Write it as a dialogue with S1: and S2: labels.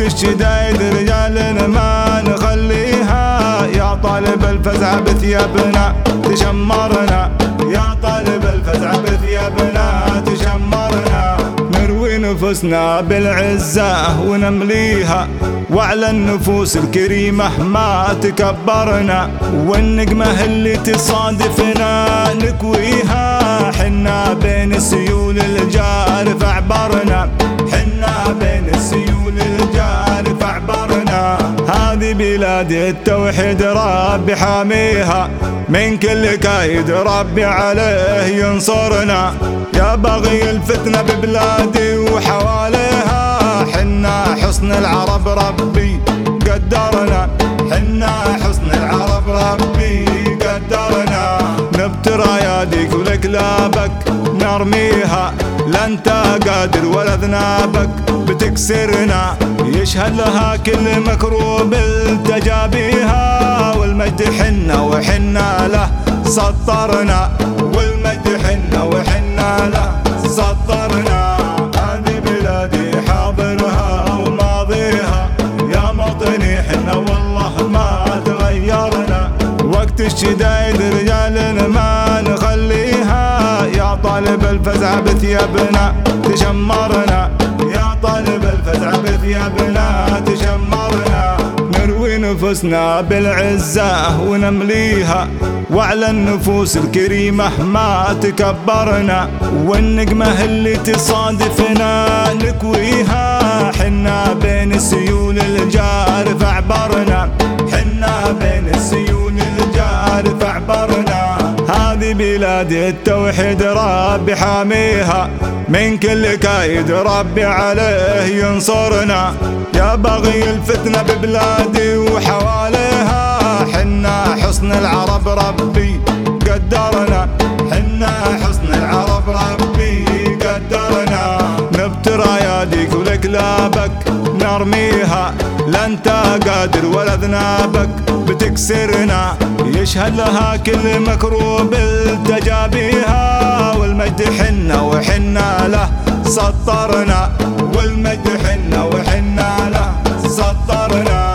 S1: الشدايد رجالنا ما نخليها، يا طالب الفزع بثيابنا تشمرنا، يا طالب الفزع بثيابنا تشمرنا. نروي نفوسنا بالعزة ونمليها، وعلى النفوس الكريمة ما تكبرنا، والنقمة اللي تصادفنا نكويها. حنا بين السيول الجارف عبرنا، حنا بين السيول الجارف عبرنا. هذه بلاد التوحيد ربي حاميها، من كل كايد ربي عليه ينصرنا. يا بغي الفتنة ببلادي وحواليها، حنا حصن العرب ربي قدرنا، حنا حصن العرب ربي قدرنا. نبتر اياديك ولكلابك نرميها، لا انت قادر ولا ذنابك بتكسرنا. يشهد لها كل مكروب التجابيها، والمجد حنا وحنا له سطرنا، والمجد حنا وحنا له سطرنا. هذه بلادي حاضرها وماضيها، يا موطني حنا والله ما تغيرنا. وقت الشدايد رجالنا ما نخليها، يا طالب الفزع بثيابنا تشمرنا، يا طالب الفزع بثيابنا تشمرنا. نروي نفوسنا بالعزة ونمليها، وعلى النفوس الكريمة ما تكبرنا، والنقمة اللي تصادفنا نكويها. حنا بين السيول الجارف عبرنا، حنا بين السيول الجارف عبرنا. هذه بلاد التوحيد ربي حاميها، من كل كايد ربي عليه ينصرنا. يا بغي الفتنة ببلادي وحواليها، حنا حصن العرب ربي قدرنا، حنا حصن العرب ربي قدرنا. نبتر اياديك ولكلابك نرميها، لا انت قادر ولا ذنابك بتكسرنا. يشهد لها كل مكروب التجابيها، والمجد حنا وحنا له سطرنا، والمجد حنا وحنا له سطرنا.